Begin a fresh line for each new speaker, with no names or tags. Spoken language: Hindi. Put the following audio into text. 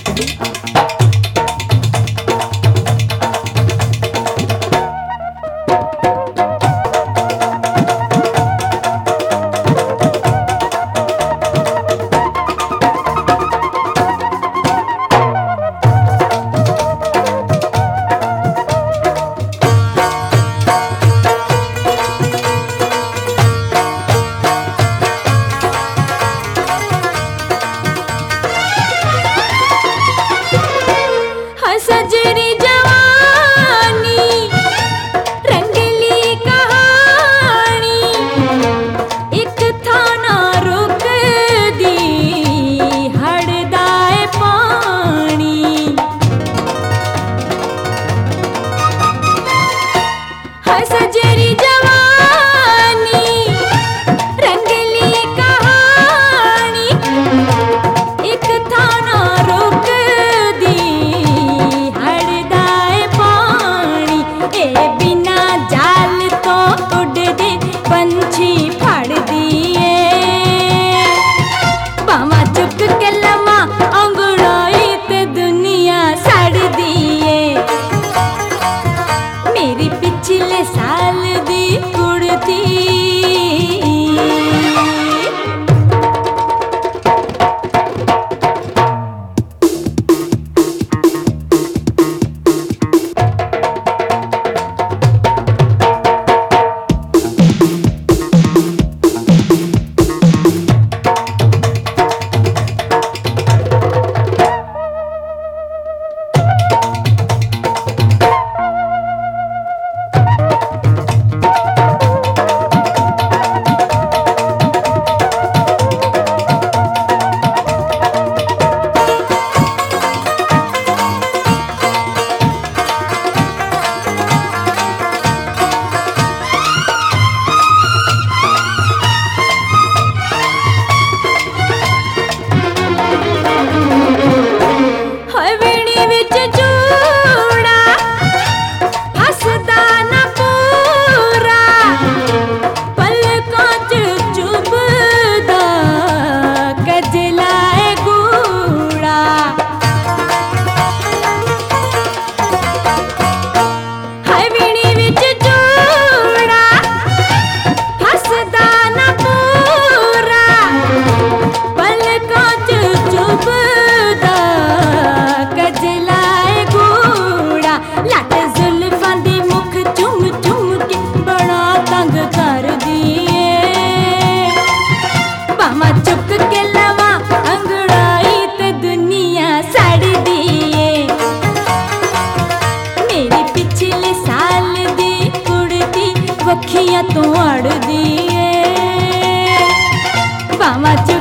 सजरी जवानी रंगली कहानी एक थाना रुक दी हड़दाए पानी सजरी जवानी रंगली कहानी एक थाना रुक बिना जाल तो उड़दे पंछी फड़ दिए बावा चुक के लमा अंगड़ाई ते दुनिया सड़ दिए मेरी पिछले साल दी कुड़ती चुक के लवा अंगड़ाई ते दुनिया सड़ दिए मेरी पिछले साल दी कुड़ती वखियां तो अड़ दिए बावा